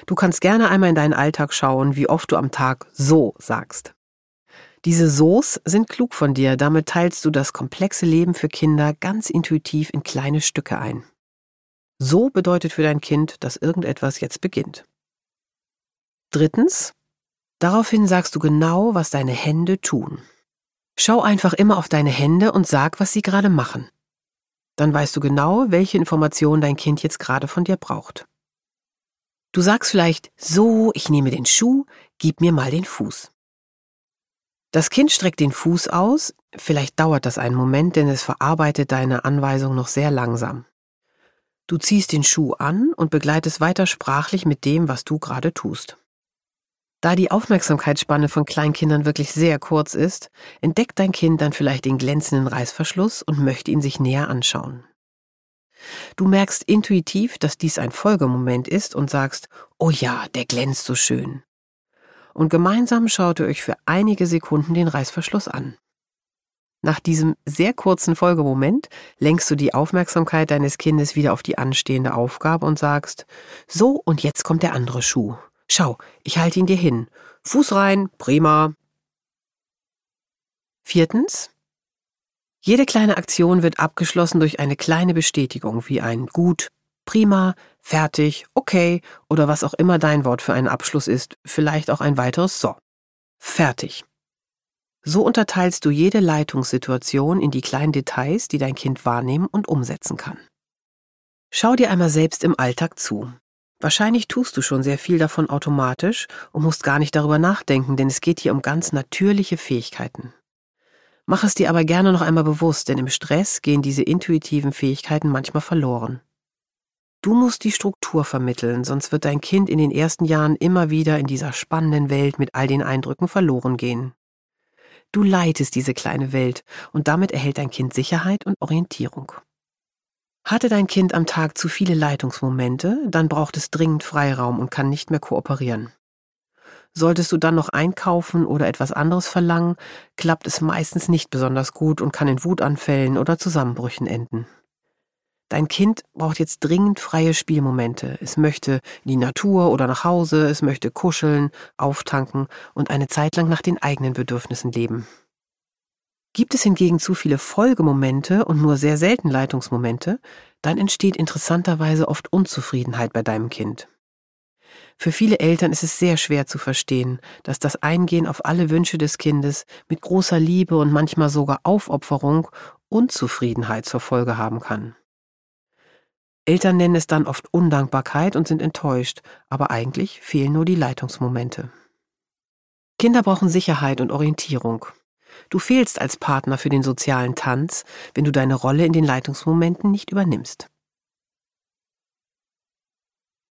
Du kannst gerne einmal in deinen Alltag schauen, wie oft du am Tag so sagst. Diese So's sind klug von dir, damit teilst du das komplexe Leben für Kinder ganz intuitiv in kleine Stücke ein. So bedeutet für dein Kind, dass irgendetwas jetzt beginnt. Drittens, daraufhin sagst du genau, was deine Hände tun. Schau einfach immer auf deine Hände und sag, was sie gerade machen. Dann weißt du genau, welche Informationen dein Kind jetzt gerade von dir braucht. Du sagst vielleicht, so, ich nehme den Schuh, gib mir mal den Fuß. Das Kind streckt den Fuß aus, vielleicht dauert das einen Moment, denn es verarbeitet deine Anweisung noch sehr langsam. Du ziehst den Schuh an und begleitest weiter sprachlich mit dem, was du gerade tust. Da die Aufmerksamkeitsspanne von Kleinkindern wirklich sehr kurz ist, entdeckt dein Kind dann vielleicht den glänzenden Reißverschluss und möchte ihn sich näher anschauen. Du merkst intuitiv, dass dies ein Folgemoment ist und sagst, oh ja, der glänzt so schön. Und gemeinsam schaut ihr euch für einige Sekunden den Reißverschluss an. Nach diesem sehr kurzen Folgemoment lenkst du die Aufmerksamkeit deines Kindes wieder auf die anstehende Aufgabe und sagst, so, und jetzt kommt der andere Schuh. Schau, ich halte ihn dir hin. Fuß rein, prima. Viertens. Jede kleine Aktion wird abgeschlossen durch eine kleine Bestätigung, wie ein gut, prima, fertig, okay oder was auch immer dein Wort für einen Abschluss ist, vielleicht auch ein weiteres so. Fertig. So unterteilst du jede Leitungssituation in die kleinen Details, die dein Kind wahrnehmen und umsetzen kann. Schau dir einmal selbst im Alltag zu. Wahrscheinlich tust du schon sehr viel davon automatisch und musst gar nicht darüber nachdenken, denn es geht hier um ganz natürliche Fähigkeiten. Mach es dir aber gerne noch einmal bewusst, denn im Stress gehen diese intuitiven Fähigkeiten manchmal verloren. Du musst die Struktur vermitteln, sonst wird dein Kind in den ersten Jahren immer wieder in dieser spannenden Welt mit all den Eindrücken verloren gehen. Du leitest diese kleine Welt und damit erhält dein Kind Sicherheit und Orientierung. Hatte dein Kind am Tag zu viele Leitungsmomente, dann braucht es dringend Freiraum und kann nicht mehr kooperieren. Solltest du dann noch einkaufen oder etwas anderes verlangen, klappt es meistens nicht besonders gut und kann in Wutanfällen oder Zusammenbrüchen enden. Dein Kind braucht jetzt dringend freie Spielmomente. Es möchte in die Natur oder nach Hause, es möchte kuscheln, auftanken und eine Zeit lang nach den eigenen Bedürfnissen leben. Gibt es hingegen zu viele Folgemomente und nur sehr selten Leitungsmomente, dann entsteht interessanterweise oft Unzufriedenheit bei deinem Kind. Für viele Eltern ist es sehr schwer zu verstehen, dass das Eingehen auf alle Wünsche des Kindes mit großer Liebe und manchmal sogar Aufopferung Unzufriedenheit zur Folge haben kann. Eltern nennen es dann oft Undankbarkeit und sind enttäuscht, aber eigentlich fehlen nur die Leitungsmomente. Kinder brauchen Sicherheit und Orientierung. Du fehlst als Partner für den sozialen Tanz, wenn du deine Rolle in den Leitungsmomenten nicht übernimmst.